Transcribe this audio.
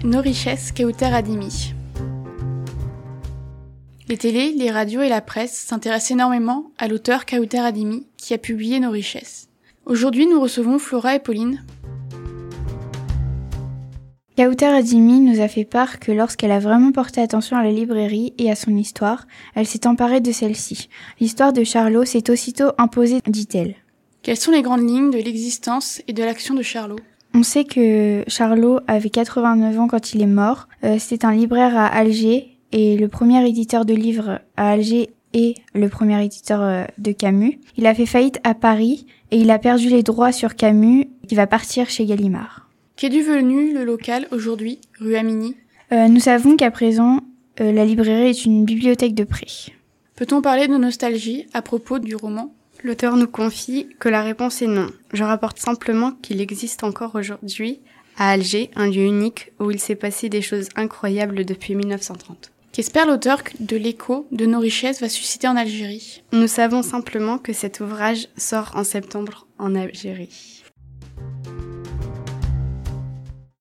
Nos richesses, Kawther Adimi. Les télés, les radios et la presse s'intéressent énormément à l'auteur Kawther Adimi qui a publié Nos richesses. Aujourd'hui, nous recevons Flora et Pauline. Kawther Adimi nous a fait part que lorsqu'elle a vraiment porté attention à la librairie et à son histoire, elle s'est emparée de celle-ci. L'histoire de Charlot s'est aussitôt imposée, dit-elle. Quelles sont les grandes lignes de l'existence et de l'action de Charlot ? On sait que Charlot avait 89 ans quand il est mort. C'était un libraire à Alger et le premier éditeur de livres à Alger et le premier éditeur de Camus. Il a fait faillite à Paris et il a perdu les droits sur Camus qui va partir chez Gallimard. Qu'est devenu le local aujourd'hui, rue Amini ? Nous savons qu'à présent, la librairie est une bibliothèque de prêt. Peut-on parler de nostalgie à propos du roman ? L'auteur nous confie que la réponse est non. Je rapporte simplement qu'il existe encore aujourd'hui, à Alger, un lieu unique où il s'est passé des choses incroyables depuis 1930. Qu'espère l'auteur de l'écho de Nos richesses va susciter en Algérie ? Nous savons simplement que cet ouvrage sort en septembre en Algérie.